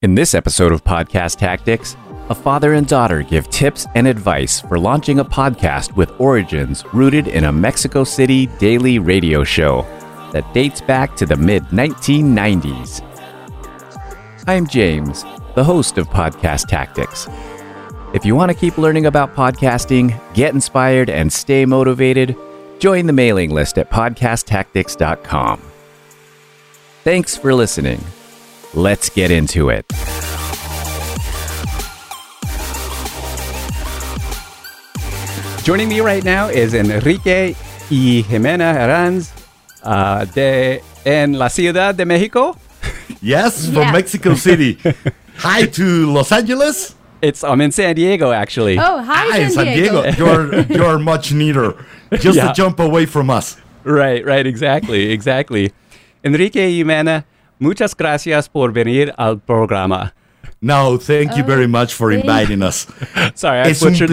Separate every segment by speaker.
Speaker 1: In this episode of Podcast Tactics, a father and daughter give tips and advice for launching a podcast with origins rooted in a Mexico City daily radio show that dates back to the mid-1990s. I'm James, the host of Podcast Tactics. If you want to keep learning about podcasting, get inspired, and stay motivated, join the mailing list at podcasttactics.com. Thanks for listening. Let's get into it.
Speaker 2: Joining me right now is Enrique y Jimena Herranz en la Ciudad de Mexico.
Speaker 3: Yes, from Mexico City. Hi to Los Angeles.
Speaker 2: I'm in San Diego, actually.
Speaker 4: Oh, hi,
Speaker 3: San Diego. You're much neater. Just a jump away from us.
Speaker 2: Right, exactly. Enrique y Jimena, muchas gracias por venir al programa.
Speaker 3: No, thank you very much for inviting us.
Speaker 2: Sorry, I butchered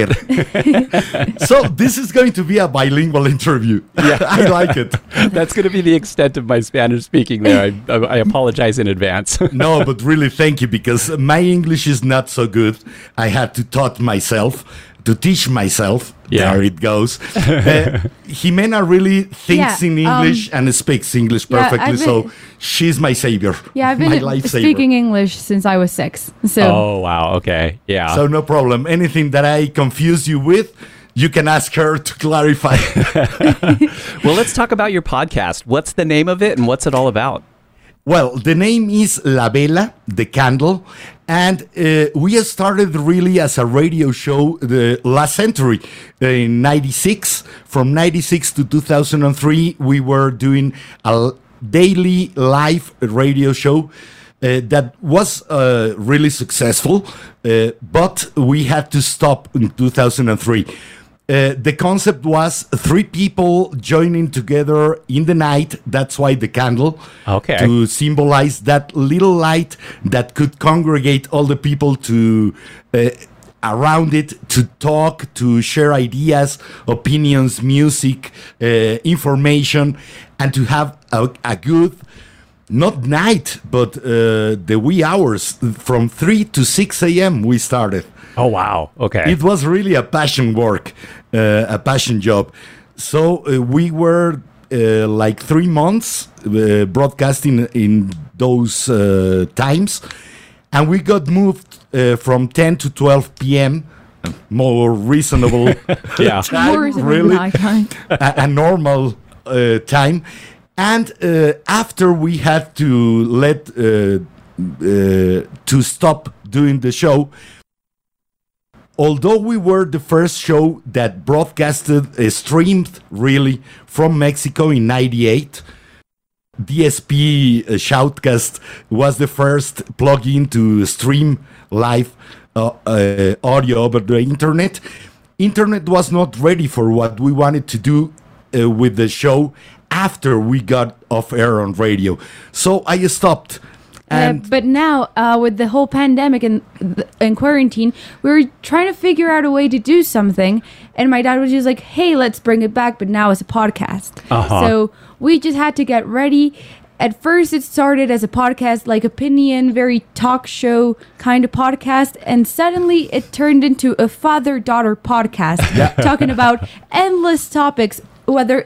Speaker 2: that.
Speaker 3: So this is going to be a bilingual interview.
Speaker 2: Yeah.
Speaker 3: I like it.
Speaker 2: That's going to be the extent of my Spanish speaking there. I apologize in advance.
Speaker 3: No, but really thank you, because my English is not so good. I had to teach myself.
Speaker 2: Yeah.
Speaker 3: There it goes. Jimena really thinks in English and speaks English perfectly, so she's my savior.
Speaker 4: Yeah, I've been speaking English since I was 6. So.
Speaker 2: Oh, wow. Okay. Yeah.
Speaker 3: So no problem. Anything that I confuse you with, you can ask her to clarify.
Speaker 2: Well, let's talk about your podcast. What's the name of it and what's it all about?
Speaker 3: Well, the name is La Vela, the candle, and we started really as a radio show the last century, in 96. From 96 to 2003, we were doing a daily live radio show that was really successful, but we had to stop in 2003. The concept was 3 people joining together in the night. That's why the candle.
Speaker 2: Okay.
Speaker 3: To symbolize that little light that could congregate all the people to around it, to talk, to share ideas, opinions, music, information, and to have a good, not night, but the wee hours. From 3 to 6 a.m. we started.
Speaker 2: Oh, wow. Okay.
Speaker 3: It was really a passion work, a passion job. So we were like 3 months broadcasting in those times. And we got moved from 10 to 12 p.m., more reasonable time,
Speaker 4: more reasonable
Speaker 3: really,
Speaker 4: time.
Speaker 3: a normal time. And after we had to to stop doing the show, although we were the first show that streamed really from Mexico in 98, DSP Shoutcast was the first plugin to stream live audio over the internet. Internet was not ready for what we wanted to do with the show after we got off air on radio. So I stopped.
Speaker 4: But now, with the whole pandemic and quarantine, we were trying to figure out a way to do something. And my dad was just like, hey, let's bring it back, but now it's a podcast.
Speaker 2: Uh-huh.
Speaker 4: So we just had to get ready. At first, it started as a podcast, like opinion, very talk show kind of podcast. And suddenly it turned into a father-daughter podcast, talking about endless topics, whether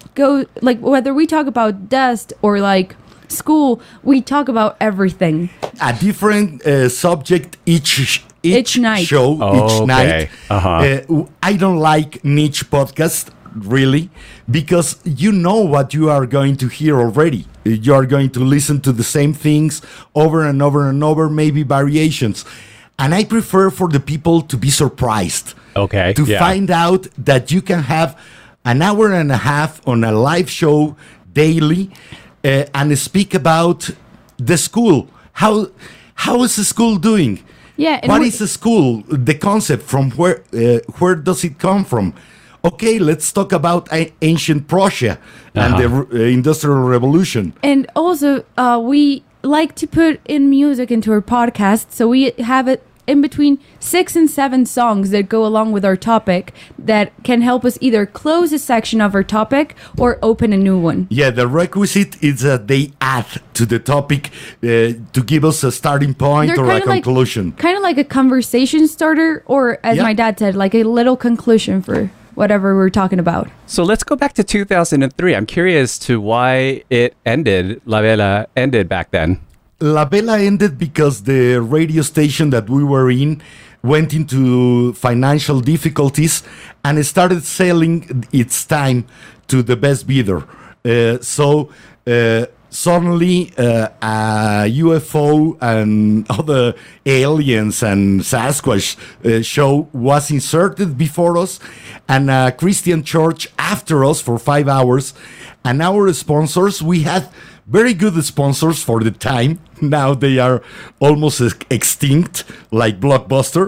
Speaker 4: we talk about dust or like school, we talk about everything.
Speaker 3: A different subject each
Speaker 4: night.
Speaker 3: show, each night.
Speaker 2: Uh-huh.
Speaker 3: I don't like niche podcast, really, because you know what you are going to hear already. You are going to listen to the same things over and over and over, maybe variations. And I prefer for the people to be surprised.
Speaker 2: Okay.
Speaker 3: To find out that you can have an hour and a half on a live show daily, and speak about the school. How is the school doing?
Speaker 4: Yeah.
Speaker 3: What is the school? The concept, from where does it come from? Okay, let's talk about ancient Prussia and the Industrial Revolution.
Speaker 4: And also, we like to put in music into our podcast, so we have it in between 6 and 7 songs that go along with our topic that can help us either close a section of our topic or open a new one.
Speaker 3: Yeah, the requisite is that they add to the topic to give us a starting point
Speaker 4: They're
Speaker 3: or a
Speaker 4: kinda
Speaker 3: conclusion.
Speaker 4: Kind of like a conversation starter, or as
Speaker 3: Yeah.
Speaker 4: my dad said, like a little conclusion for whatever we're talking about.
Speaker 2: So let's go back to 2003. I'm curious to why it ended, La Vela ended back then.
Speaker 3: La Vela ended because the radio station that we were in went into financial difficulties and it started selling its time to the best bidder. So suddenly a UFO and other aliens and Sasquatch show was inserted before us, and a Christian church after us for 5 hours. And our sponsors, we had very good sponsors for the time. Now they are almost extinct, like Blockbuster.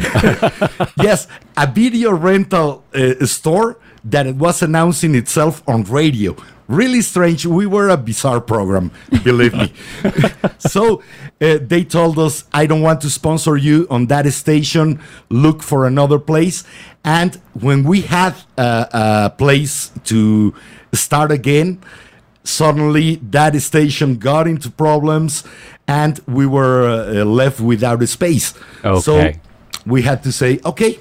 Speaker 3: Yes, a video rental store that it was announcing itself on radio. Really strange. We were a bizarre program, believe me. So they told us, I don't want to sponsor you on that station. Look for another place. And when we had a place to start again, suddenly that station got into problems and we were left without a space.
Speaker 2: Okay.
Speaker 3: So we had to say, okay,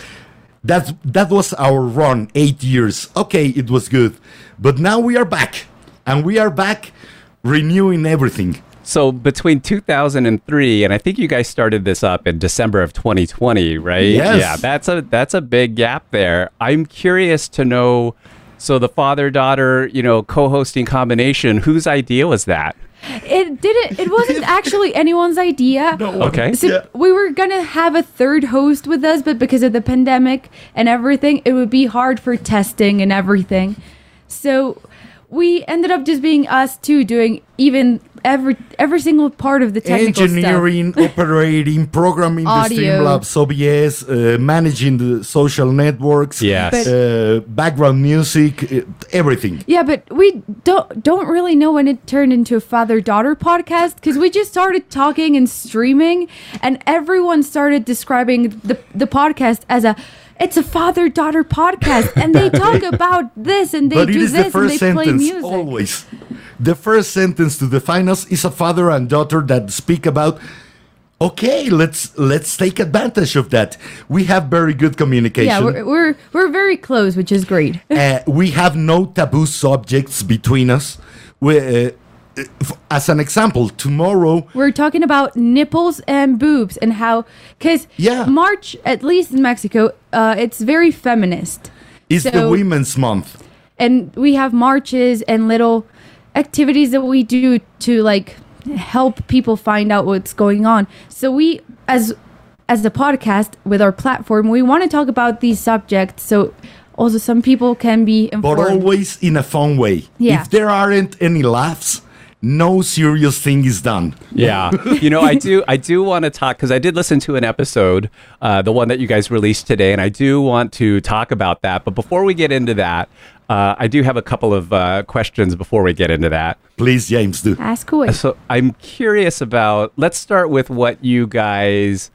Speaker 3: that was our run, 8 years. Okay, it was good. But now we are back. And we are back renewing everything.
Speaker 2: So between 2003 and I think you guys started this up in December of 2020, right?
Speaker 3: Yes.
Speaker 2: Yeah, that's a big gap there. I'm curious to know, so the father-daughter, co-hosting combination, whose idea was that?
Speaker 4: It wasn't actually anyone's idea.
Speaker 2: Okay.
Speaker 4: So we were gonna have a third host with us, but because of the pandemic and everything, it would be hard for testing and everything. So we ended up just being us two doing even every single part of the technical
Speaker 3: Engineering, operating, programming the
Speaker 4: Audio.
Speaker 3: Streamlabs OBS, managing the social networks,
Speaker 2: Yes.
Speaker 3: background music, everything.
Speaker 4: Yeah, but we don't really know when it turned into a father-daughter podcast because we just started talking and streaming, and everyone started describing the podcast as it's a father-daughter podcast, and they talk about this and they
Speaker 3: But it
Speaker 4: do
Speaker 3: is the
Speaker 4: this and they
Speaker 3: first
Speaker 4: play
Speaker 3: sentence,
Speaker 4: music.
Speaker 3: always. The first sentence to define us is a father and daughter that speak about, okay, let's take advantage of that. We have very good communication.
Speaker 4: Yeah, we're very close, which is great.
Speaker 3: We have no taboo subjects between us. As an example, tomorrow
Speaker 4: We're talking about nipples and boobs and how, because
Speaker 3: Yeah.
Speaker 4: March, at least in Mexico, it's very feminist.
Speaker 3: is the
Speaker 4: So-
Speaker 3: Women's Month.
Speaker 4: And we have marches and little activities that we do to like help people find out what's going on. So we, as a podcast with our platform, we want to talk about these subjects. So also some people can be informed.
Speaker 3: But always in a fun way.
Speaker 4: Yeah.
Speaker 3: If there aren't any laughs, no serious thing is done.
Speaker 2: Yeah. I do want to talk, because I did listen to an episode, the one that you guys released today, and I do want to talk about that. But before we get into that, I do have a couple of questions before we get into that.
Speaker 3: Please, James, do.
Speaker 4: Ask away.
Speaker 2: So I'm curious about, let's start with what you guys,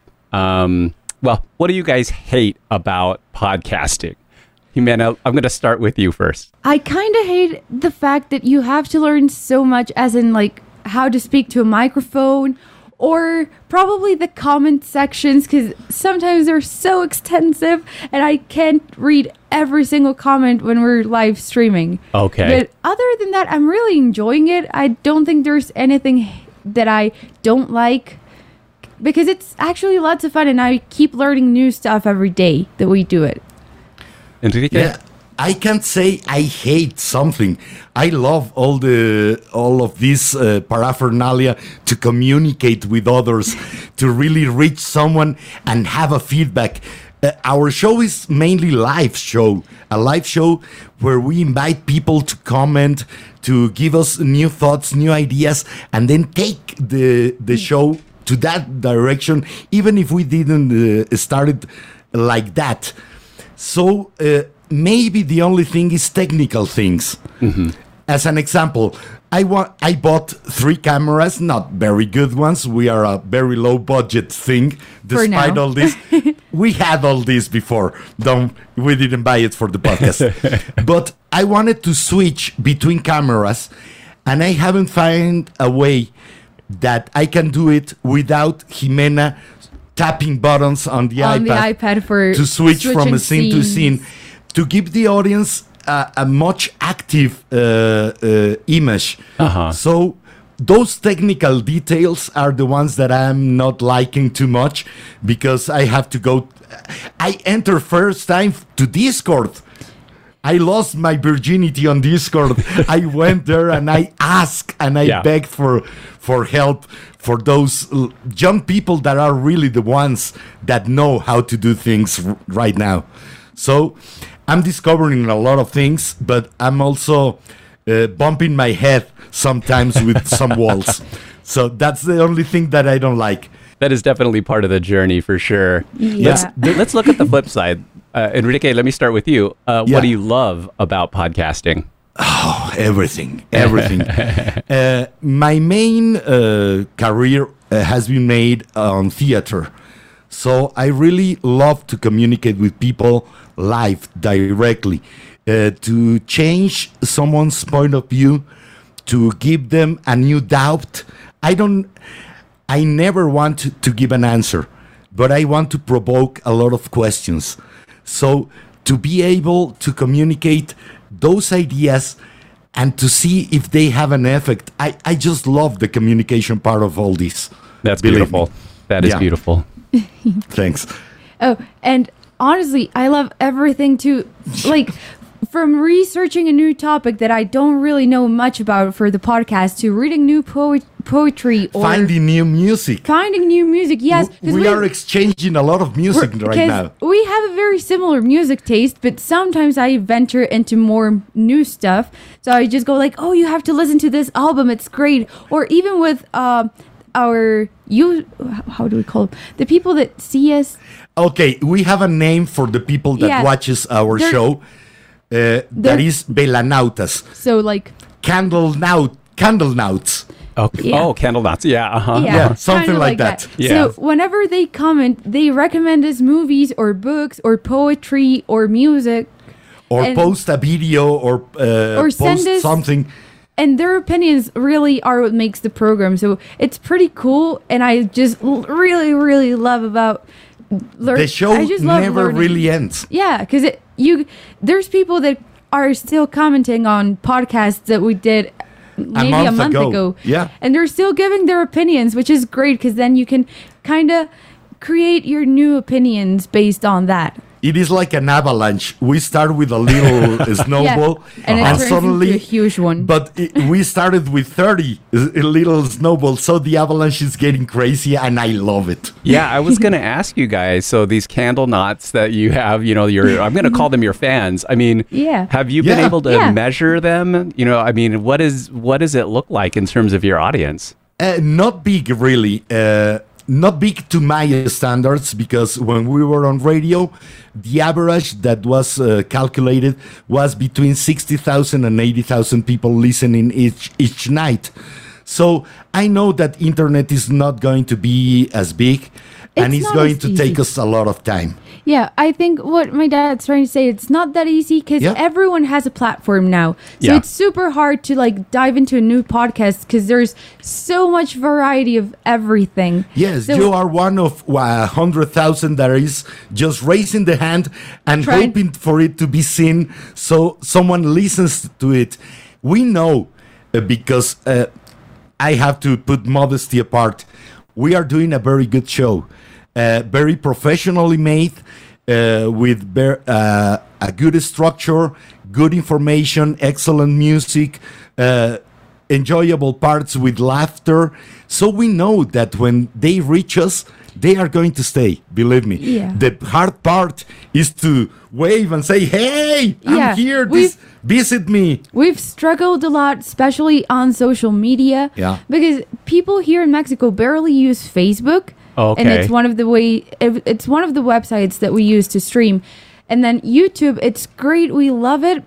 Speaker 2: what do you guys hate about podcasting? Jimena, I'm going to start with you first.
Speaker 4: I kind of hate the fact that you have to learn so much, as in like how to speak to a microphone, or probably the comment sections, because sometimes they're so extensive and I can't read every single comment when we're live streaming.
Speaker 2: Okay.
Speaker 4: But other than that, I'm really enjoying it. I don't think there's anything that I don't like, because it's actually lots of fun and I keep learning new stuff every day that we do it.
Speaker 2: Enrique?
Speaker 3: Yeah, I can't say I hate something. I love all of this paraphernalia to communicate with others, to really reach someone and have a feedback. Our show is mainly a live show where we invite people to comment, to give us new thoughts, new ideas, and then take the show to that direction, even if we didn't start it like that. So maybe the only thing is technical things. Mm-hmm. As an example, I bought 3 cameras, not very good ones. We are a very low budget thing. Despite
Speaker 4: now.
Speaker 3: all this, we had all this before. We didn't buy it for the podcast. But I wanted to switch between cameras, and I haven't found a way that I can do it without Jimena tapping buttons on the
Speaker 4: iPad for
Speaker 3: to switch from
Speaker 4: switching
Speaker 3: a scene to
Speaker 4: scenes.
Speaker 3: scene, to give the audience a much active image. So those technical details are the ones that I'm not liking too much, because I have to go. I enter first time to Discord. I lost my virginity on Discord. I went there and I asked and I begged for help for those young people that are really the ones that know how to do things right now. So I'm discovering a lot of things, but I'm also bumping my head sometimes with some walls. So that's the only thing that I don't like.
Speaker 2: That is definitely part of the journey for sure.
Speaker 4: Yeah.
Speaker 2: Let's look at the flip side. Enrique, let me start with you. What do you love about podcasting?
Speaker 3: Oh, everything. My main career has been made on theater. So I really love to communicate with people live, directly, to change someone's point of view, to give them a new doubt. I never want to give an answer, but I want to provoke a lot of questions. So to be able to communicate those ideas and to see if they have an effect, I just love the communication part of all this.
Speaker 2: That's
Speaker 3: Believe
Speaker 2: beautiful.
Speaker 3: me.
Speaker 2: That is
Speaker 3: Yeah.
Speaker 2: beautiful.
Speaker 3: Thanks.
Speaker 4: Oh, and honestly, I love everything too. Like, from researching a new topic that I don't really know much about for the podcast, to reading new poetry or
Speaker 3: Finding new music.
Speaker 4: finding new music. Yes, 'cause
Speaker 3: We are exchanging a lot of music right
Speaker 4: because
Speaker 3: now.
Speaker 4: we have a very similar music taste, but sometimes I venture into more new stuff. So I just go like, "Oh, you have to listen to this album; it's great." Or even with how do we call them? The people that see us.
Speaker 3: Okay, we have a name for the people that
Speaker 4: Yeah.
Speaker 3: watches our
Speaker 4: They're-
Speaker 3: show. That is Velanautas.
Speaker 4: So like,
Speaker 3: Candlenauts.
Speaker 2: Okay.
Speaker 4: Yeah.
Speaker 2: Oh, candle knots. Yeah. Uh-huh.
Speaker 3: Yeah, something
Speaker 4: kinda
Speaker 3: like that.
Speaker 2: Yeah.
Speaker 4: So whenever they comment, they recommend us movies or books or poetry or music,
Speaker 3: Or
Speaker 4: And-
Speaker 3: post a video or
Speaker 4: send
Speaker 3: post
Speaker 4: us-
Speaker 3: something.
Speaker 4: and their opinions really are what makes the program. So it's pretty cool, and I just really, really love about
Speaker 3: The show
Speaker 4: I just love
Speaker 3: never
Speaker 4: learning.
Speaker 3: really ends.
Speaker 4: Yeah, because there's people that are still commenting on podcasts that we did maybe a month ago.
Speaker 3: Yeah.
Speaker 4: And they're still giving their opinions, which is great, because then you can kind of create your new opinions based on that.
Speaker 3: It is like an avalanche. We start with a little snowball,
Speaker 4: And it turns
Speaker 3: suddenly,
Speaker 4: into a huge one.
Speaker 3: but we started with 30 little snowballs, so the avalanche is getting crazy, and I love it.
Speaker 2: Yeah, I was going to ask you guys. So these candle knots that you have, I'm going to call them your fans. I mean,
Speaker 4: Yeah.
Speaker 2: have you been
Speaker 3: Yeah.
Speaker 2: able to
Speaker 4: Yeah.
Speaker 2: measure them? I mean, what does it look like in terms of your audience?
Speaker 3: Not big, really. Not big to my standards, because when we were on radio, the average that was calculated was between 60,000 and 80,000 people listening each night. So I know that internet is not going to be as big, and
Speaker 4: It's
Speaker 3: it's
Speaker 4: not
Speaker 3: going
Speaker 4: as
Speaker 3: to
Speaker 4: easy.
Speaker 3: take us a lot of time.
Speaker 4: Yeah, I think what my dad's trying to say, it's not that easy, because
Speaker 3: Yeah.
Speaker 4: everyone has a platform now. So
Speaker 2: Yeah.
Speaker 4: it's super hard to dive into a new podcast, because there's so much variety of everything.
Speaker 3: Yes,
Speaker 4: So-
Speaker 3: you are one of 100,000 that is just raising the hand and
Speaker 4: Trying-
Speaker 3: hoping for it to be seen, so someone listens to it. We know, because I have to put modesty apart, we are doing a very good show, very professionally made, with a good structure, good information, excellent music, enjoyable parts with laughter. So we know that when they reach us, they are going to stay. Believe me.
Speaker 4: Yeah.
Speaker 3: The hard part is to wave and say, "Hey, I'm
Speaker 4: Yeah,
Speaker 3: here.
Speaker 4: we've-
Speaker 3: Visit me."
Speaker 4: We've struggled a lot, especially on social media.
Speaker 3: Yeah.
Speaker 4: Because people here in Mexico barely use Facebook.
Speaker 2: Okay.
Speaker 4: And it's one of the it's one of the websites that we use to stream. And then YouTube, it's great. We love it.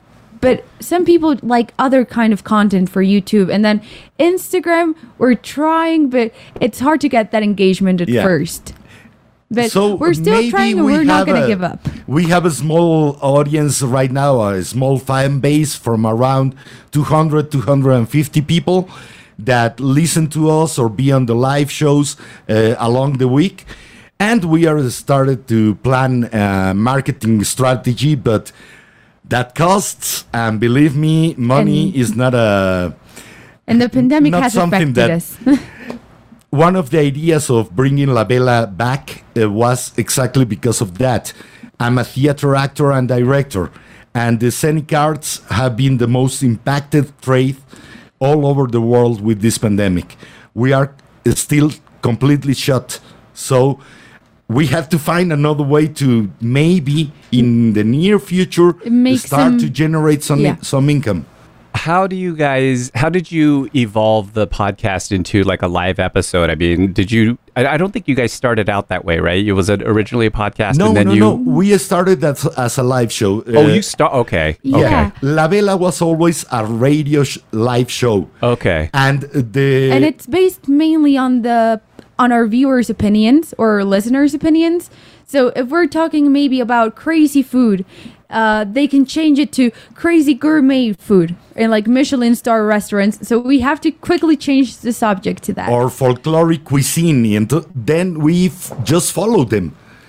Speaker 4: but some people like other kind of content for YouTube. And then Instagram, we're trying, but it's hard to get that engagement at
Speaker 3: Yeah.
Speaker 4: first. But
Speaker 3: So
Speaker 4: we're still
Speaker 3: maybe
Speaker 4: trying, and
Speaker 3: we
Speaker 4: we're not
Speaker 3: have
Speaker 4: going to
Speaker 3: a-
Speaker 4: give up.
Speaker 3: We have a small audience right now, a small fan base from around 200, 250 people that listen to us or be on the live shows along the week. And we are started to plan a marketing strategy, but that costs. And believe me, money
Speaker 4: And-
Speaker 3: is not a...
Speaker 4: And the pandemic
Speaker 3: not
Speaker 4: has
Speaker 3: something
Speaker 4: affected
Speaker 3: that-
Speaker 4: us.
Speaker 3: One of the ideas of bringing La Vela back was exactly because of that. I'm a theater actor and director, and the scenic arts have been the most impacted trade all over the world with this pandemic. We are still completely shut. So we have to find another way to maybe in the near future
Speaker 4: Make
Speaker 3: start
Speaker 4: some-
Speaker 3: to generate
Speaker 4: Yeah.
Speaker 3: some income.
Speaker 2: How did you evolve the podcast into like a live episode? I mean, I don't think you guys started out that way, right? Was it originally a podcast?
Speaker 3: No,
Speaker 2: and then
Speaker 3: no. We started as a live show.
Speaker 2: Okay.
Speaker 4: Yeah.
Speaker 2: Okay.
Speaker 3: La Vela was always a radio live show.
Speaker 2: Okay.
Speaker 3: And
Speaker 4: And it's based mainly on our viewers' opinions or listeners' opinions. So if we're talking maybe about crazy food, they can change it to crazy gourmet food and like Michelin star restaurants. So we have to quickly change the subject to that.
Speaker 3: or folkloric cuisine, and then we just follow them.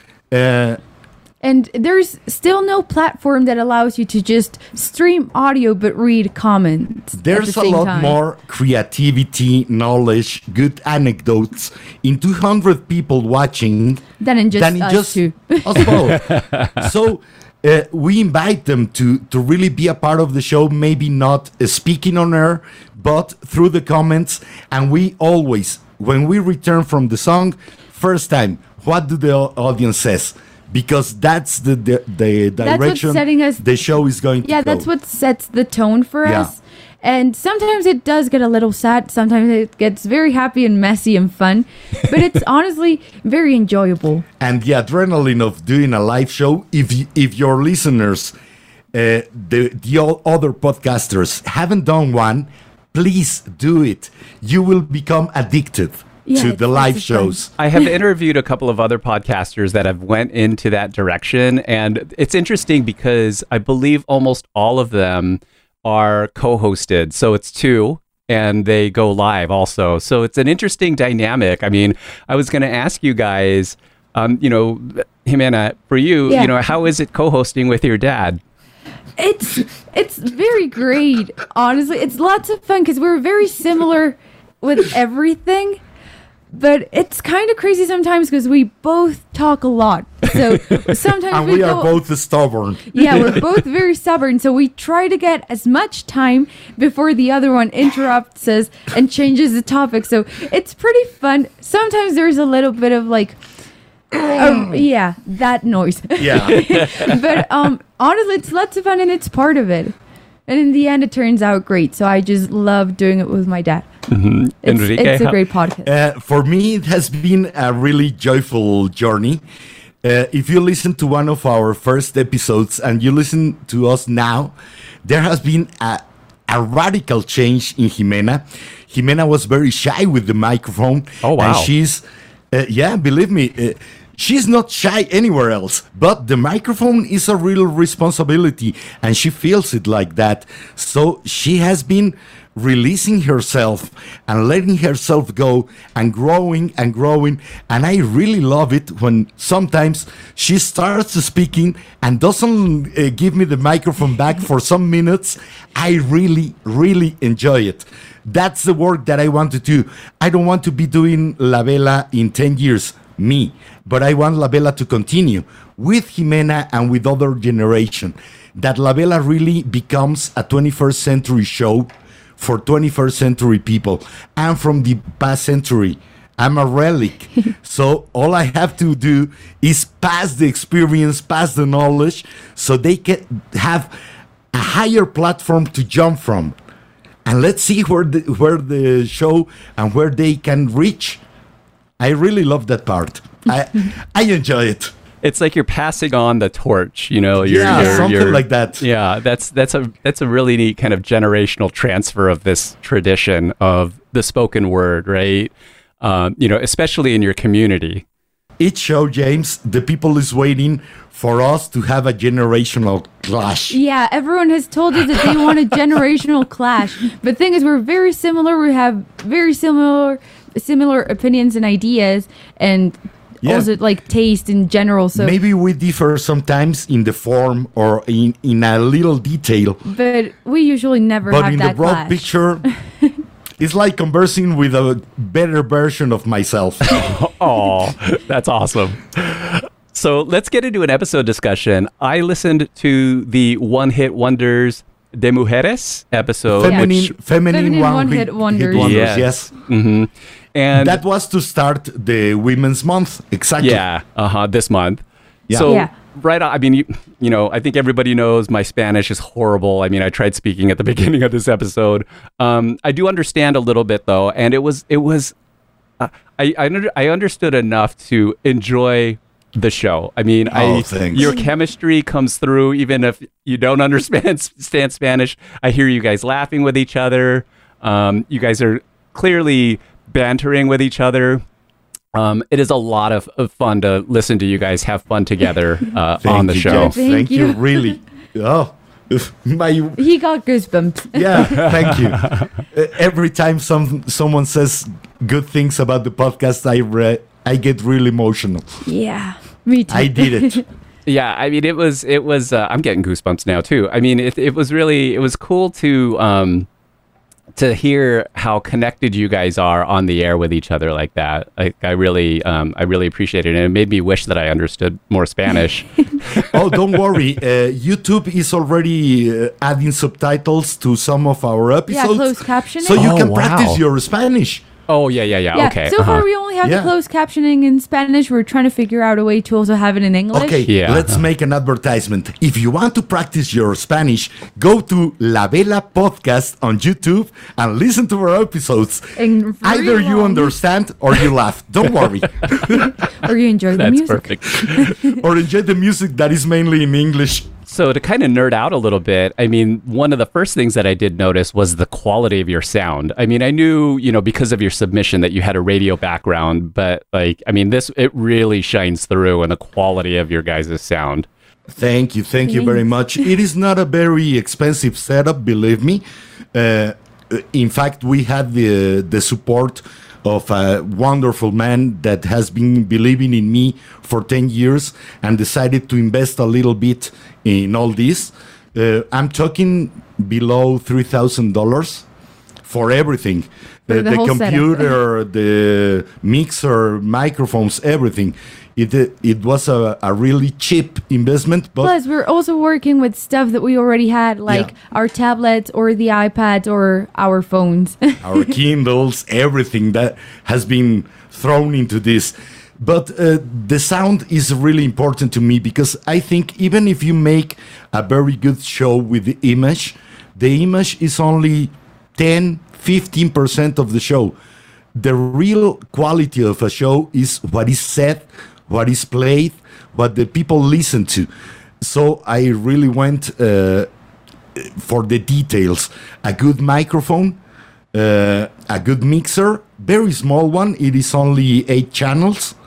Speaker 4: And there's still no platform that allows you to just stream audio but read comments. at the
Speaker 3: There's a
Speaker 4: same
Speaker 3: lot
Speaker 4: time.
Speaker 3: more creativity, knowledge, good anecdotes in 200 people watching
Speaker 4: Than in just us two.
Speaker 3: us both. So we invite them to really be a part of the show, maybe not speaking on air, but through the comments. And we always, when we return from the song, first time, what do the audience says? Because that's the direction
Speaker 4: setting us-
Speaker 3: the show is going to
Speaker 4: Yeah,
Speaker 3: go.
Speaker 4: that's what sets the tone for
Speaker 3: Yeah.
Speaker 4: us. And sometimes it does get a little sad. Sometimes it gets very happy and messy and fun. But it's honestly very enjoyable.
Speaker 3: And the adrenaline of doing a live show, if your listeners, the other podcasters haven't done one, please do it. You will become addicted
Speaker 4: Yeah,
Speaker 3: to
Speaker 4: it's
Speaker 3: the live
Speaker 4: lots of fun.
Speaker 3: shows.
Speaker 2: I have interviewed a couple of other podcasters that have went into that direction, and it's interesting because I believe almost all of them are co-hosted. So it's two, and they go live also. So it's an interesting dynamic. I mean, I was going to ask you guys, Jimena, for you,
Speaker 4: Yeah.
Speaker 2: how is it co-hosting with your dad?
Speaker 4: It's very great. Honestly, it's lots of fun because we're very similar with everything. But it's kind of crazy sometimes because we both talk a lot. So sometimes
Speaker 3: And we are both stubborn.
Speaker 4: Yeah, we're both very stubborn. So we try to get as much time before the other one interrupts us and changes the topic. So it's pretty fun. Sometimes there's a little bit of like, that noise.
Speaker 3: Yeah.
Speaker 4: But honestly, it's lots of fun and it's part of it. And in the end, it turns out great. So I just love doing it with my dad.
Speaker 2: Enrique,
Speaker 4: It's a
Speaker 2: how-
Speaker 4: great podcast.
Speaker 3: For me, it has been a really joyful journey. If you listen to one of our first episodes and you listen to us now, there has been a radical change in Jimena. Jimena was very shy with the microphone.
Speaker 2: Oh, wow.
Speaker 3: And she's, believe me, she's not shy anywhere else, but the microphone is a real responsibility and she feels it like that. So she has been releasing herself and letting herself go and growing and growing. And I really love it when sometimes she starts speaking and doesn't give me the microphone back for some minutes. I really, really enjoy it. That's the work that I want to do. I don't want to be doing La Vela in 10 years, me, but I want La Vela to continue with Jimena and with other generation. That La Vela really becomes a 21st century show for 21st century people. I'm from the past century. I'm a relic. So all I have to do is pass the experience, pass the knowledge, so they can have a higher platform to jump from. And let's see where the show and where they can reach. I really love that part. I enjoy it.
Speaker 2: it's like you're passing on the torch,
Speaker 3: something like that.
Speaker 2: Yeah, that's a really neat kind of generational transfer of this tradition of the spoken word, right? Especially in your community.
Speaker 3: Each show, James, the people is waiting for us to have a generational clash.
Speaker 4: Yeah, everyone has told us that they want a generational clash. But the thing is, we're very similar. We have very similar opinions and ideas, and also like taste in general. So
Speaker 3: maybe we differ sometimes in the form or in a little detail.
Speaker 4: But we usually never
Speaker 3: but
Speaker 4: have
Speaker 3: in
Speaker 4: that
Speaker 3: the broad
Speaker 4: clash.
Speaker 3: picture, it's like conversing with a better version of myself.
Speaker 2: Oh, that's awesome. So let's get into an episode discussion. I listened to the One Hit Wonders de Mujeres episode.
Speaker 3: Feminine
Speaker 4: one-hit wonders.
Speaker 3: Yes.
Speaker 2: Mm-hmm. And
Speaker 3: that was to start the Women's Month. Exactly.
Speaker 2: Yeah. This month.
Speaker 3: Yeah.
Speaker 2: So
Speaker 4: Yeah.
Speaker 2: right on, I mean, I think everybody knows my Spanish is horrible. I mean, I tried speaking at the beginning of this episode. I do understand a little bit though, and it was I understood enough to enjoy the show. I mean,
Speaker 3: thanks.
Speaker 2: Your chemistry comes through even if you don't understand Spanish. I hear you guys laughing with each other. You guys are clearly bantering with each other. It is a lot of fun to listen to you guys have fun together on the
Speaker 3: you,
Speaker 2: show.
Speaker 3: James. Thank you, really. Oh,
Speaker 4: He got goosebumps.
Speaker 3: yeah, thank you. Every time someone says good things about the podcast, I get really emotional.
Speaker 4: Yeah, me too.
Speaker 3: I did it.
Speaker 2: Yeah, I mean, it was. I'm getting goosebumps now too. I mean, it was cool to hear how connected you guys are on the air with each other like that. I really appreciate it, and it made me wish that I understood more Spanish.
Speaker 3: Oh, don't worry. YouTube is already adding subtitles to some of our episodes.
Speaker 4: Yeah, closed captioning.
Speaker 3: So you can
Speaker 2: wow.
Speaker 3: practice your Spanish.
Speaker 2: Oh yeah. Okay.
Speaker 4: So far, we only have the closed captioning in Spanish. We're trying to figure out a way to also have it in English.
Speaker 3: Okay,
Speaker 2: Yeah.
Speaker 3: let's make an advertisement. If you want to practice your Spanish, go to La Vela Podcast on YouTube and listen to our episodes.
Speaker 4: And
Speaker 3: Either you
Speaker 4: long.
Speaker 3: understand or you laugh. Don't worry.
Speaker 4: Or you enjoy the
Speaker 2: That's
Speaker 4: music.
Speaker 2: perfect.
Speaker 3: Or enjoy the music that is mainly in English.
Speaker 2: So to kind of nerd out a little bit, I mean, one of the first things that I did notice was the quality of your sound. I mean, I knew, because of your submission that you had a radio background, but it really shines through in the quality of your guys' sound.
Speaker 3: Thank you very much. It is not a very expensive setup, believe me. In fact, we had the support of a wonderful man that has been believing in me for 10 years and decided to invest a little bit in all this. I'm talking below $3,000 for everything.
Speaker 4: For the whole
Speaker 3: computer, the mixer, microphones, everything. It was a really cheap investment. But
Speaker 4: Plus, we're also working with stuff that we already had, like our tablets or the iPads or our phones.
Speaker 3: our Kindles, everything that has been thrown into this. But the sound is really important to me because I think even if you make a very good show with the image is only 10-15% of the show. The real quality of a show is what is said, what is played, what the people listen to. So I really went for the details. A good microphone, a good mixer, very small one. It is only 8 channels.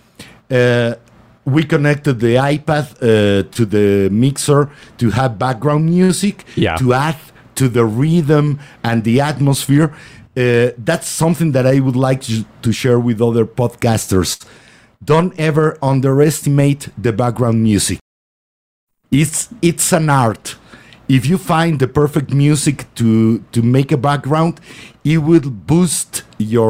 Speaker 3: We connected the iPad to the mixer to have background music, to add to the rhythm and the atmosphere. That's something that I would like to share with other podcasters. Don't ever underestimate the background music. It's an art. If you find the perfect music to make a background, it will boost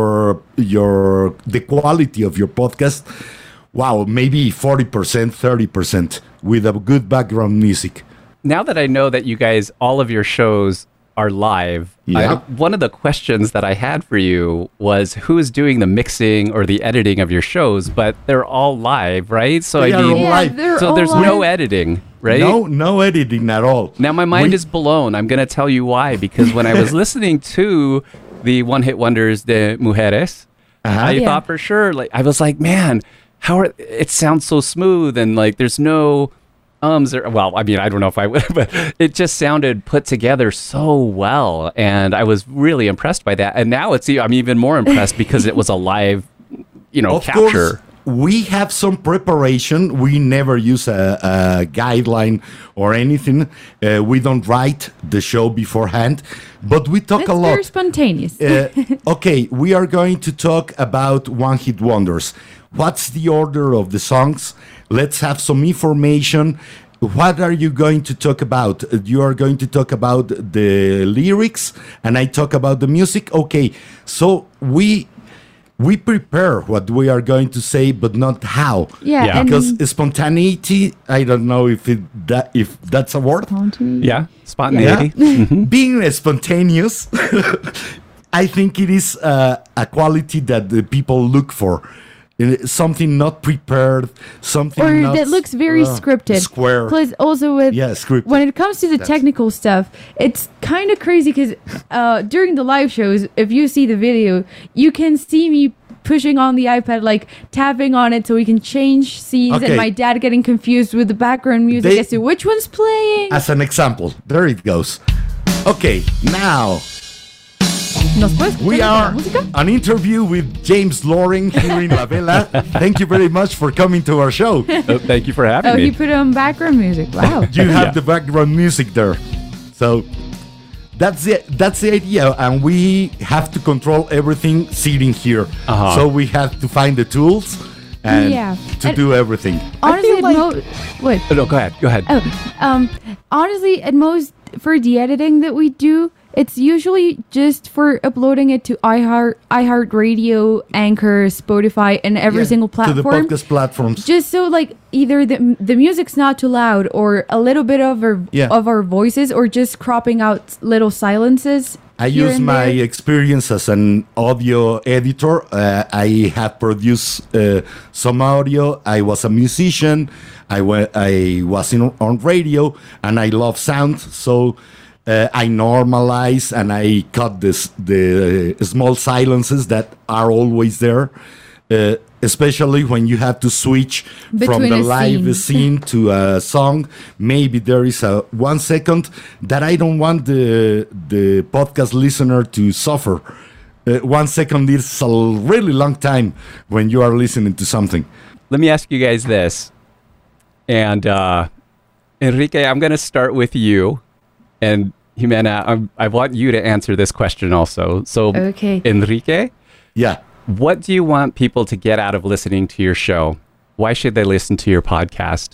Speaker 3: the quality of your podcast. Wow, maybe 40%, 30% with a good background music.
Speaker 2: Now that I know that you guys, all of your shows are live, one of the questions that I had for you was who is doing the mixing or the editing of your shows, but they're all live, right? So
Speaker 3: They are all live.
Speaker 2: so there's no editing, right?
Speaker 3: No editing at all.
Speaker 2: Now my mind is blown. I'm going to tell you why, because when I was listening to the One Hit Wonders de Mujeres, I thought for sure, I was like, man, it sounds so smooth and like there's no well, I mean, I don't know if I would, but it just sounded put together so well, and I was really impressed by that. And now I'm even more impressed because it was a live,
Speaker 3: Of
Speaker 2: capture.
Speaker 3: course, we have some preparation. We never use a guideline or anything. We don't write the show beforehand, but we talk
Speaker 4: It's
Speaker 3: a lot.
Speaker 4: very spontaneous.
Speaker 3: Okay, we are going to talk about one-hit wonders. What's the order of the songs? Let's have some information. What are you going to talk about? You are going to talk about the lyrics, and I talk about the music. Okay, so we prepare what we are going to say, but not how.
Speaker 4: Yeah, and
Speaker 3: Because spontaneity, I don't know if that's a word.
Speaker 2: Yeah, spontaneity.
Speaker 3: Being spontaneous, I think it is a quality that the people look for. Something not prepared, something
Speaker 4: or
Speaker 3: not,
Speaker 4: that looks very squared.
Speaker 3: Square.
Speaker 4: Plus, also with
Speaker 3: Scripted.
Speaker 4: when it comes to the technical stuff, it's kind of crazy because during the live shows, if you see the video, you can see me pushing on the iPad, like tapping on it so we can change scenes,
Speaker 3: Okay.
Speaker 4: and my dad getting confused with the background music as to which one's playing.
Speaker 3: As an example, there it goes. Okay, now
Speaker 4: ¿Nos puedes
Speaker 3: we
Speaker 4: escuchar
Speaker 3: are
Speaker 4: la música?
Speaker 3: an interview with James Loring here in La Vela. Thank you very much for coming to our show.
Speaker 2: Thank you for having
Speaker 4: Oh,
Speaker 2: me.
Speaker 4: he put on background music. Wow.
Speaker 3: You have
Speaker 2: Yeah.
Speaker 3: the background music there. So that's it. That's the idea. And we have to control everything sitting here.
Speaker 2: Uh-huh.
Speaker 3: So we have to find the tools and
Speaker 4: Yeah.
Speaker 3: to
Speaker 4: And-
Speaker 3: do everything.
Speaker 4: Honestly, what?
Speaker 2: No, go ahead.
Speaker 4: Honestly, at most for the editing that we do, it's usually just for uploading it to iHeartRadio, Anchor, Spotify, and every
Speaker 3: Yeah,
Speaker 4: single
Speaker 3: to the
Speaker 4: platform.
Speaker 3: podcast platforms.
Speaker 4: Just so like either the music's not too loud, or a little bit of our voices, or just cropping out little silences.
Speaker 3: I
Speaker 4: here
Speaker 3: use
Speaker 4: and
Speaker 3: my
Speaker 4: there.
Speaker 3: experience as an audio editor. I have produced some audio. I was a musician. I was on radio, and I love sound. So I normalize and I cut the small silences that are always there. Especially when you have to switch from
Speaker 4: Between
Speaker 3: the
Speaker 4: a
Speaker 3: live
Speaker 4: scene.
Speaker 3: scene to a song. Maybe there is a 1 second that I don't want the podcast listener to suffer. 1 second is a really long time when you are listening to something.
Speaker 2: Let me ask you guys this. And Enrique, I'm going to start with you. And Jimena, I want you to answer this question also. So,
Speaker 4: Okay.
Speaker 2: Enrique,
Speaker 3: Yeah.
Speaker 2: what do you want people to get out of listening to your show? Why should they listen to your podcast?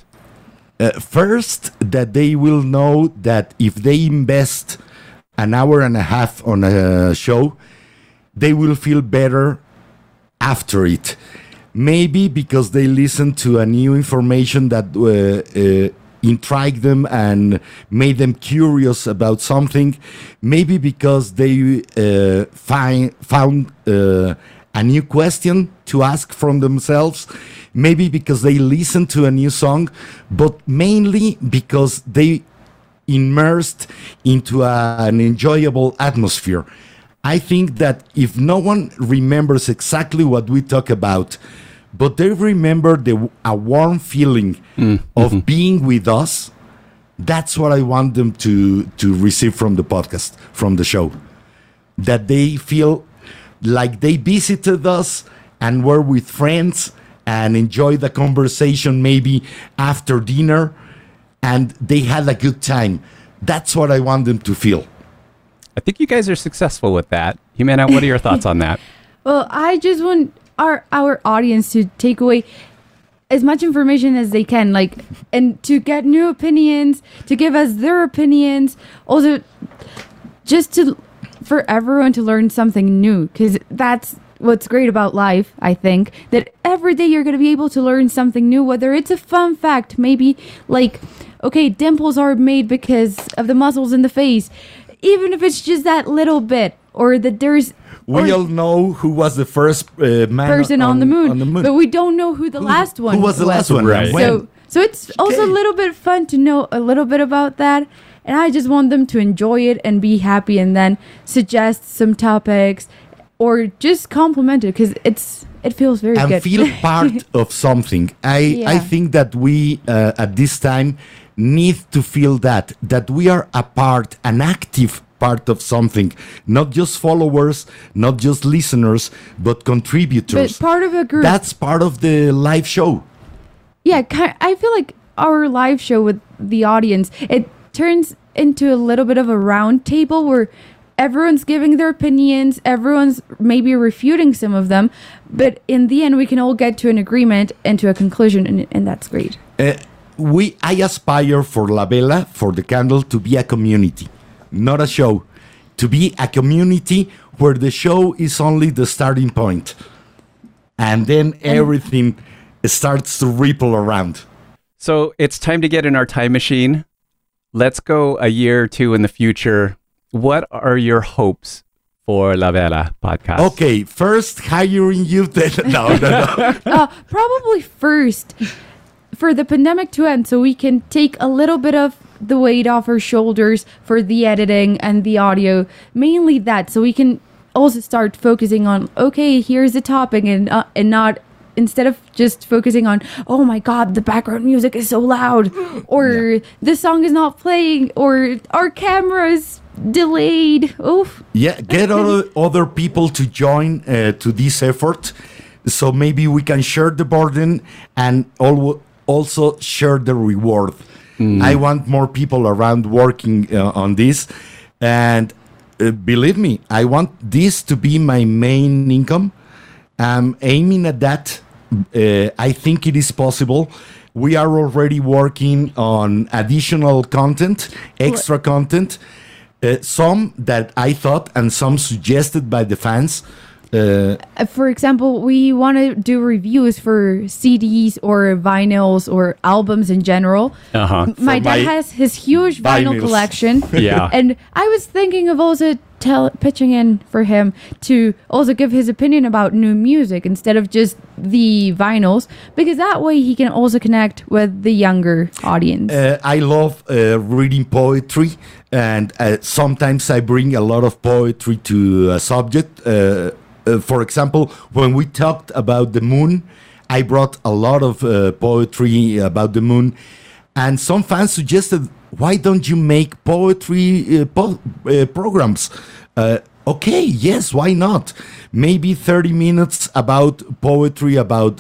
Speaker 3: First, that they will know that if they invest an hour and a half on a show, they will feel better after it. Maybe because they listen to a new information that intrigued them and made them curious about something. Maybe because they found a new question to ask from themselves. Maybe because they listen to a new song, but mainly because they immersed into an enjoyable atmosphere. I think that if no one remembers exactly what we talk about, but they remember a warm feeling of being with us, that's what I want them to receive from the podcast, from the show. That they feel like they visited us and were with friends and enjoyed the conversation maybe after dinner, and they had a good time. That's what I want them to feel.
Speaker 2: I think you guys are successful with that. Jimena, what are your thoughts on that?
Speaker 4: Well, I just want our audience to take away as much information as they can, like, and to get new opinions, to give us their opinions, also just for everyone to learn something new, because that's what's great about life. I think that every day you're going to be able to learn something new, whether it's a fun fact, maybe like, okay, dimples are made because of the muscles in the face, even if it's just that little bit, or that there's
Speaker 3: We all know who was the first
Speaker 4: person on the moon, but we don't know who the last one
Speaker 3: Who was the last one?
Speaker 2: Right.
Speaker 3: And when?
Speaker 4: So it's also a little bit fun to know a little bit about that, and I just want them to enjoy it and be happy, and then suggest some topics or just complimented, because it feels very
Speaker 3: and
Speaker 4: good.
Speaker 3: feel part of something. I
Speaker 4: Yeah.
Speaker 3: think that we at this time need to feel that we are a part, an active part of something, not just followers, not just listeners, but contributors.
Speaker 4: But part of a group.
Speaker 3: That's part of the live show.
Speaker 4: Yeah, I feel like our live show with the audience, it turns into a little bit of a round table where everyone's giving their opinions, everyone's maybe refuting some of them, but in the end we can all get to an agreement and to a conclusion, and that's great.
Speaker 3: I aspire for La Vela, for the candle, to be a community, not a show. To be a community where the show is only the starting point, and then everything starts to ripple around.
Speaker 2: So it's time to get in our time machine. Let's go a year or two in the future. What are your hopes for La Vela podcast?
Speaker 3: Okay, first hiring you. No.
Speaker 4: Probably first for the pandemic to end, so we can take a little bit of the weight off our shoulders for the editing and the audio, mainly that, so we can also start focusing on, okay, here's the topic, and not, instead of just focusing on, oh my god, the background music is so loud, or the song is not playing, or our camera is delayed. Oof.
Speaker 3: Yeah, get other people to join to this effort, so maybe we can share the burden and also share the reward. I want more people around working on this, and believe me, I want this to be my main income. I'm aiming at that. I think it is possible. We are already working on additional content, extra content, some that I thought and some suggested by the fans.
Speaker 4: For example, we want to do reviews for CDs or vinyls or albums in general. My dad has his huge vinyl
Speaker 3: vinyls.
Speaker 4: collection.
Speaker 2: Yeah.
Speaker 4: And I was thinking of also pitching in for him to also give his opinion about new music instead of just the vinyls, because that way he can also connect with the younger audience.
Speaker 3: I love reading poetry, and sometimes I bring a lot of poetry to a subject. For example, when we talked about the moon, I brought a lot of poetry about the moon, and some fans suggested, why don't you make poetry programs? Okay, yes, why not? Maybe 30 minutes about poetry, about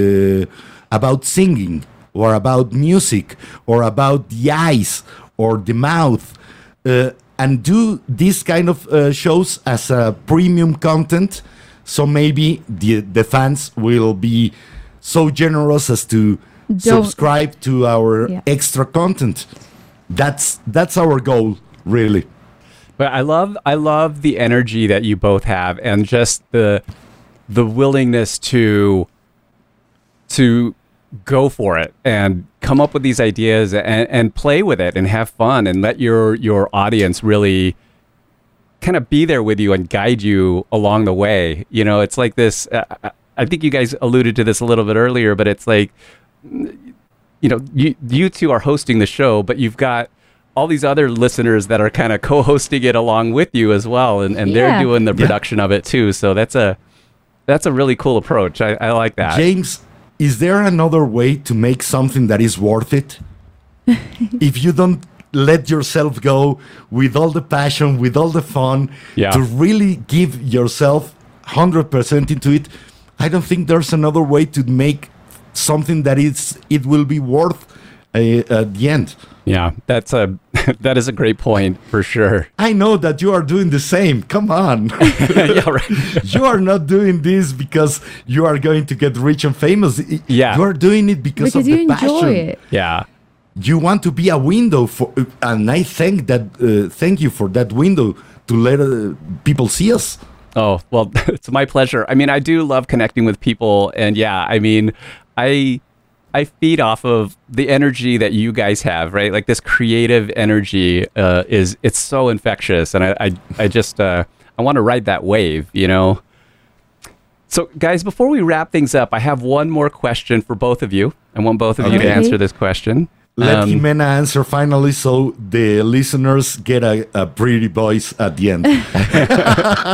Speaker 3: singing, or about music, or about the eyes, or the mouth, and do this kind of shows as a premium content. So maybe the fans will be so generous as to subscribe to our extra content. That's our goal, really.
Speaker 2: But I love the energy that you both have, and just the willingness to go for it and come up with these ideas and play with it and have fun and let your audience really kind of be there with you and guide you along the way. You know, it's like this, I think you guys alluded to this a little bit earlier, but it's like, you know, you two are hosting the show, but you've got all these other listeners that are kind of co-hosting it along with you as well, and they're doing the production of it too. So that's a really cool approach. I like that.
Speaker 3: James, is there another way to make something that is worth it? If you don't let yourself go with all the passion, with all the fun, to really give yourself 100% into it, I don't think there's another way to make something that it will be worth at the end.
Speaker 2: Yeah, that is a great point for sure.
Speaker 3: I know that you are doing the same. Come on.
Speaker 2: Yeah, right.
Speaker 3: You are not doing this because you are going to get rich and famous.
Speaker 2: Yeah.
Speaker 3: You are doing it because of
Speaker 4: you
Speaker 3: the passion.
Speaker 4: enjoy it.
Speaker 2: Yeah.
Speaker 3: You want to be a window for, and I thank you for that window to let people see us.
Speaker 2: Oh, well, it's my pleasure. I mean, I do love connecting with people, and yeah, I mean, I feed off of the energy that you guys have, right? Like this creative energy it's so infectious, and I just I want to ride that wave, you know. So, guys, before we wrap things up, I have one more question for both of you. I want both of you to answer this question.
Speaker 3: Let Jimena answer finally, so the listeners get a pretty voice at the end.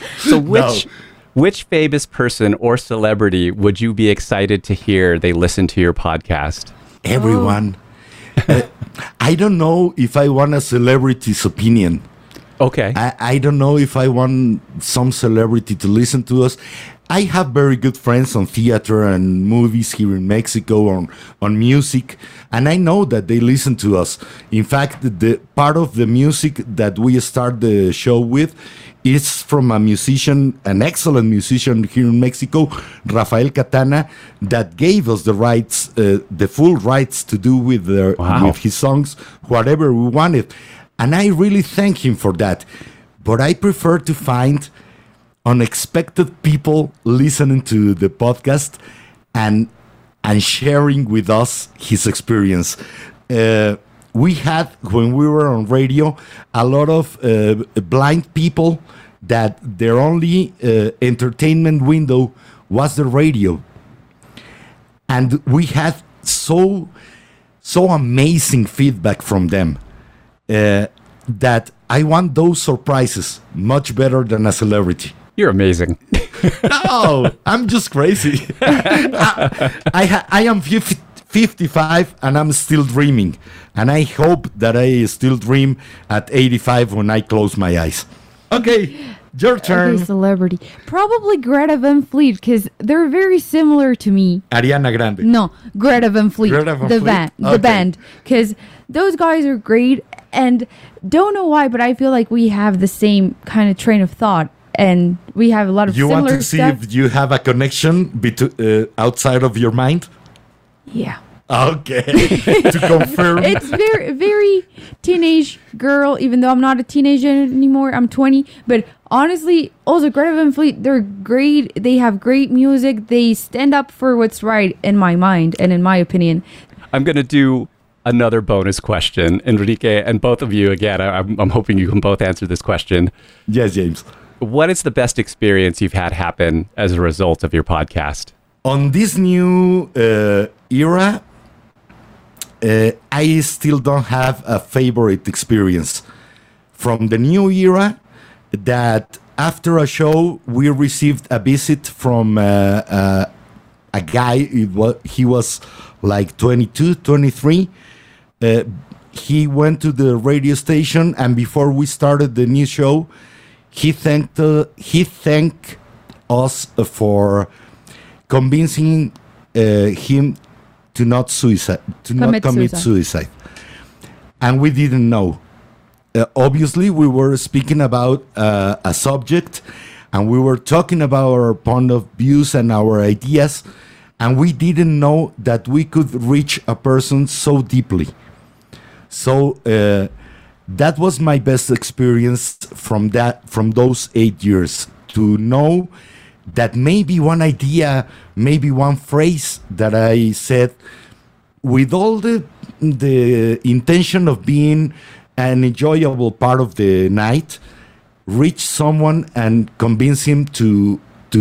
Speaker 2: So which famous person or celebrity would you be excited to hear they listen to your podcast?
Speaker 3: Everyone. I don't know if I want a celebrity's opinion.
Speaker 2: Okay.
Speaker 3: I don't know if I want some celebrity to listen to us. I have very good friends on theater and movies here in Mexico, on music, and I know that they listen to us. In fact, the part of the music that we start the show with is from a musician, an excellent musician here in Mexico, Rafael Catana, that gave us the rights, the full rights to do with his songs whatever we wanted. And I really thank him for that. But I prefer to find unexpected people listening to the podcast and sharing with us his experience. We had, when we were on radio, a lot of blind people that their only entertainment window was the radio. And we had so amazing feedback from them that I want those surprises much better than a celebrity.
Speaker 2: You're amazing.
Speaker 3: No, I'm just crazy. I am 55 and I'm still dreaming. And I hope that I still dream at 85 when I close my eyes. Okay, your turn.
Speaker 4: Okay, celebrity. Probably Greta Van Fleet, because they're very similar to me.
Speaker 3: Ariana Grande.
Speaker 4: No, Greta Van Fleet.
Speaker 3: Greta Van Fleet?
Speaker 4: The band. Because those guys are great. And don't know why, but I feel like we have the same kind of train of thought. And we have a lot of
Speaker 3: you
Speaker 4: similar
Speaker 3: want to see
Speaker 4: stuff.
Speaker 3: if you have a connection outside of your mind?
Speaker 4: Yeah.
Speaker 3: Okay. To confirm.
Speaker 4: It's very, very teenage girl, even though I'm not a teenager anymore. I'm 20. But honestly, also Greta Van Fleet, they're great. They have great music. They stand up for what's right in my mind and in my opinion.
Speaker 2: I'm going to do another bonus question. Enrique, and both of you, again, I'm hoping you can both answer this question.
Speaker 3: Yes, James.
Speaker 2: What is the best experience you've had happen as a result of your podcast?
Speaker 3: On this new era, I still don't have a favorite experience. From the new era, that after a show, we received a visit from a guy, he was like 22, 23. He went to the radio station, and before we started the new show, he thanked us for convincing him to not commit suicide. And we didn't know. Obviously, we were speaking about a subject, and we were talking about our point of views and our ideas, and we didn't know that we could reach a person so deeply. So that was my best experience from those 8 years, to know that maybe one idea, maybe one phrase that I said with all the intention of being an enjoyable part of the night, reach someone and convince him to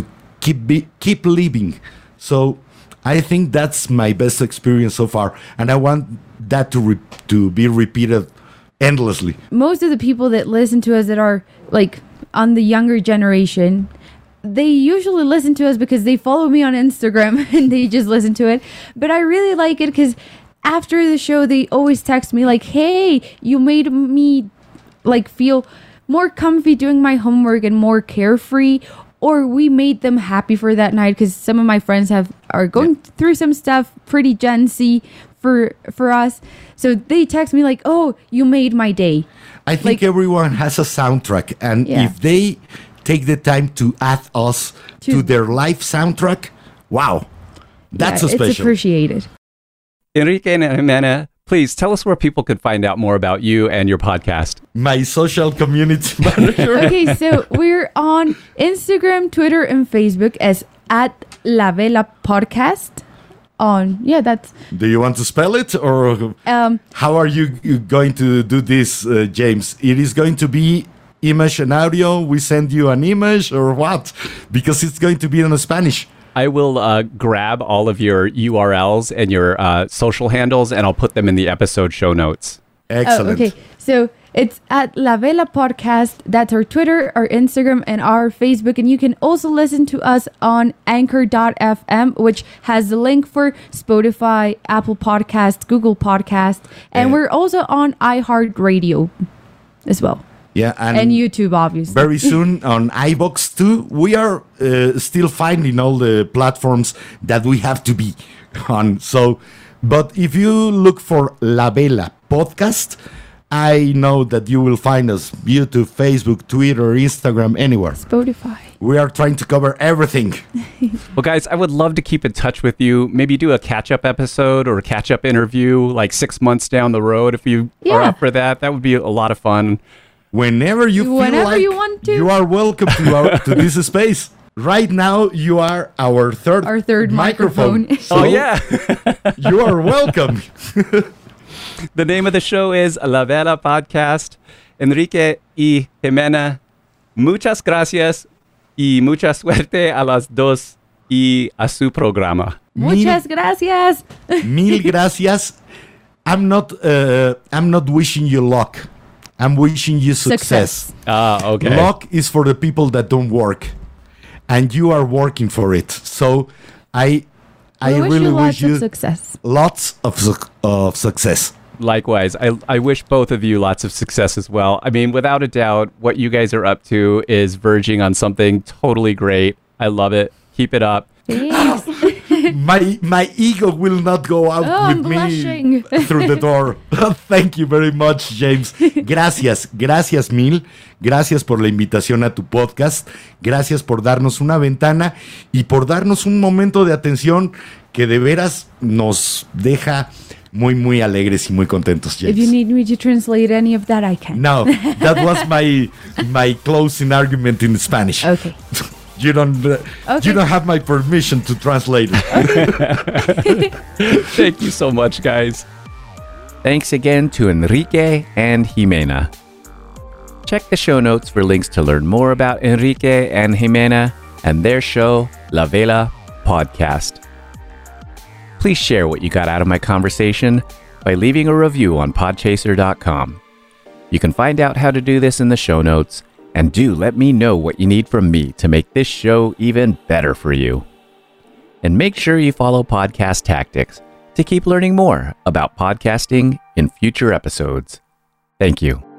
Speaker 3: keep living. So I think that's my best experience so far, and I want that to be repeated endlessly.
Speaker 4: Most of the people that listen to us that are like on the younger generation, they usually listen to us because they follow me on Instagram and they just listen to it. But I really like it because after the show, they always text me like, hey, you made me like feel more comfy doing my homework and more carefree, or we made them happy for that night, because some of my friends are going through some stuff pretty Gen Z for us. So they text me like, oh, you made my day.
Speaker 3: I think everyone has a soundtrack, and if they take the time to add us to their life soundtrack, wow, that's a special.
Speaker 4: It's appreciated.
Speaker 2: Enrique and Jimena, please tell us where people could find out more about you and your podcast.
Speaker 3: My social community manager.
Speaker 4: Okay, so we're on Instagram, Twitter, and Facebook as @LaVela Podcast. That's.
Speaker 3: Do you want to spell it, or how are you going to do this, James? It is going to be image and audio. We send you an image, or what? Because it's going to be in Spanish.
Speaker 2: I will grab all of your URLs and your social handles, and I'll put them in the episode show notes.
Speaker 3: Excellent.
Speaker 4: Okay, so It's at La Vela Podcast. That's our Twitter, our Instagram, and our Facebook. And you can also listen to us on Anchor.fm, which has the link for Spotify, Apple Podcast, Google Podcast. And we're also on iHeartRadio as well.
Speaker 3: Yeah,
Speaker 4: And YouTube, obviously.
Speaker 3: Very soon on iVoox too. We are still finding all the platforms that we have to be on. So, but if you look for La Vela Podcast, I know that you will find us YouTube, Facebook, Twitter, Instagram, anywhere.
Speaker 4: Spotify.
Speaker 3: We are trying to cover everything.
Speaker 2: Well, guys, I would love to keep in touch with you. Maybe do a catch-up episode or a catch-up interview like 6 months down the road if you are up for that. That would be a lot of fun.
Speaker 3: Whenever you feel like
Speaker 4: you want to.
Speaker 3: you are welcome to this space. Right now, you are our third microphone.
Speaker 2: Oh, yeah.
Speaker 3: You are welcome.
Speaker 2: The name of the show is La Vela Podcast. Enrique y Jimena, muchas gracias y mucha suerte a las dos y a su programa.
Speaker 4: Muchas gracias.
Speaker 3: Mil gracias. I'm not wishing you luck. I'm wishing you success.
Speaker 2: Okay.
Speaker 3: Luck is for the people that don't work, and you are working for it. So I really wish you
Speaker 4: success.
Speaker 3: Lots of success.
Speaker 2: Likewise. I wish both of you lots of success as well. I mean, without a doubt, what you guys are up to is verging on something totally great. I love it. Keep it up.
Speaker 4: Thanks.
Speaker 3: My ego will not go out with me
Speaker 4: blushing.
Speaker 3: through the door. Thank you very much, James. Gracias mil. Gracias por la invitación a tu podcast. Gracias por darnos una ventana y por darnos un momento de atención que de veras nos deja muy alegres y muy contentos, James.
Speaker 4: If you need me to translate any of that, I can.
Speaker 3: No, that was my closing argument in Spanish.
Speaker 4: Okay.
Speaker 3: You don't have my permission to translate it.
Speaker 2: Thank you so much, guys.
Speaker 1: Thanks again to Enrique and Jimena. Check the show notes for links to learn more about Enrique and Jimena and their show, La Vela Podcast. Please share what you got out of my conversation by leaving a review on podchaser.com. You can find out how to do this in the show notes, and do let me know what you need from me to make this show even better for you. And make sure you follow Podcast Tactics to keep learning more about podcasting in future episodes. Thank you.